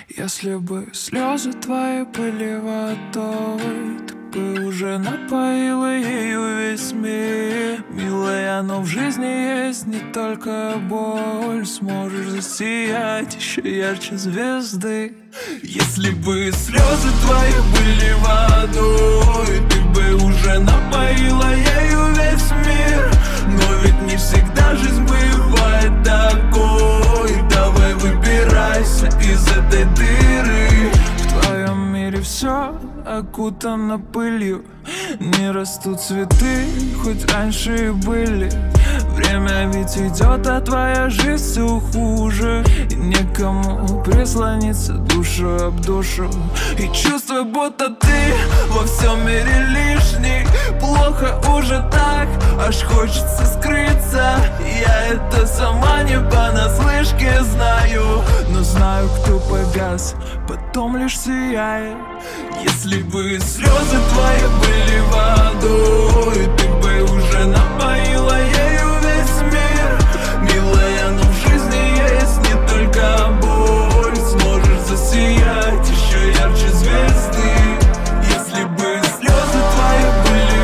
Если бы слезы твои были водой, ты бы уже напоила ею весь мир. Милая, но в жизни есть не только боль. Сможешь засиять еще ярче звезды. Если бы слезы твои были водой, ты бы уже напоила ею весь мир. Но ведь не всегда жизнь бывает такой. Давай выбирайся из этой дыры. В твоем мире все окутано пылью. Не растут цветы, хоть раньше и были. Время ведь идет, а твоя жизнь все хуже. И некому прислониться душу об душу. И чувствую, будто ты во всем мире лишний. Плохо уже так, аж хочется скрыться. Я это сама не понаслышке знаю. Но знаю, кто погас, потом лишь сияет. Если бы слезы твои были водой, ты бы уже напоила ею весь мир. Милая, но в жизни есть не только боль. Сможешь засиять еще ярче звезды. Если бы слезы твои были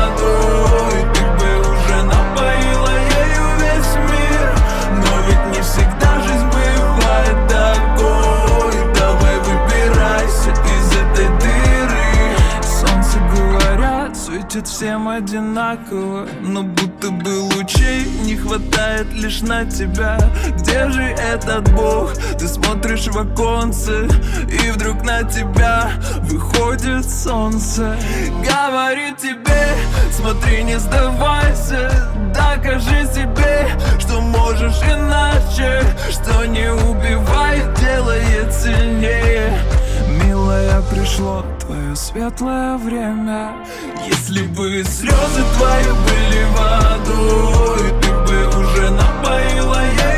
водой, ты бы уже напоила ею весь мир. Но ведь не всегда жизнь бывает такой. Давай выбирайся из этой дыры. Солнце, говорят, светит всем одинаково, но будто бы лучей не хватает лишь на тебя. Где же этот Бог? Ты смотришь в оконце, и вдруг на тебя выходит солнце. Говорит тебе, смотри, не сдавайся. Докажи себе, что можешь иначе. Что не убивает, делает сильнее. Милая, пришло твое светлое время. Если бы слезы твои были водой, ты бы уже напоила ею